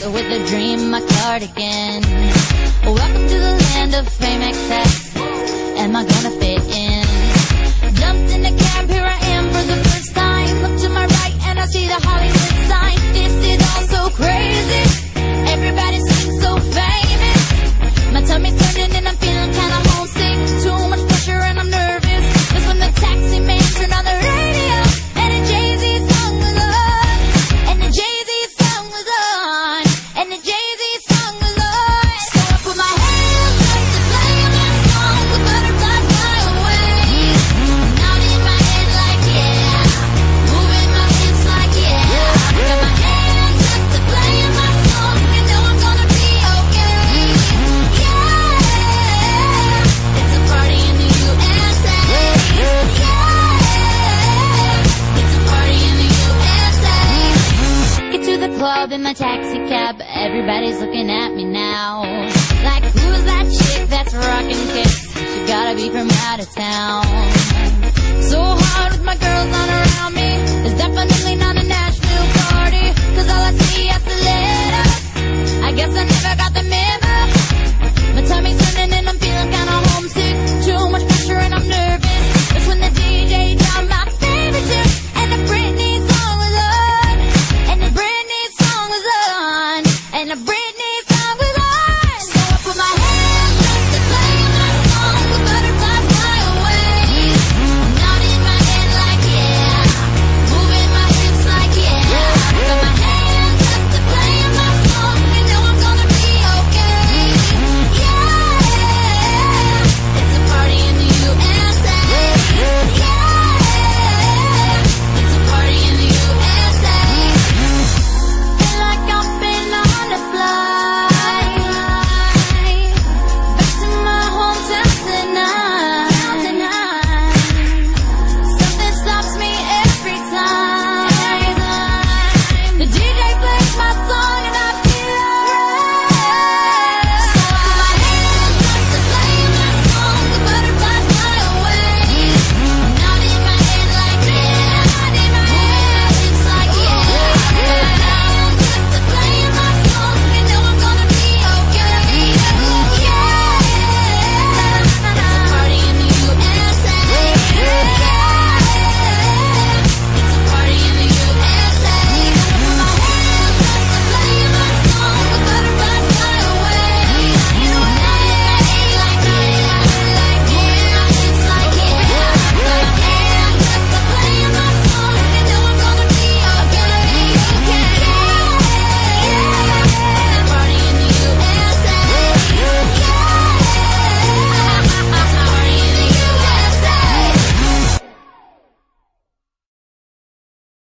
with a dream, my cardigan. Welcome to the land of fame excess. Am I gonna fit in? Jumped in the cab, here I am for the first time. Look to my right and I see the Hollywood sign. This is all so crazy. Everybody's